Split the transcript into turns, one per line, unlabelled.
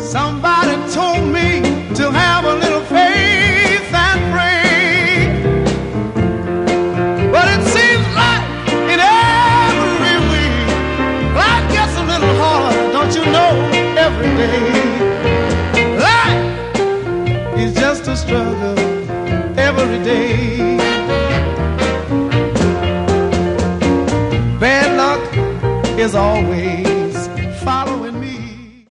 Somebody told me to have a little faith and pray, but it seems like in every way life gets a little harder, don't you know, every day. Life is just a struggle every day. Bad luck is always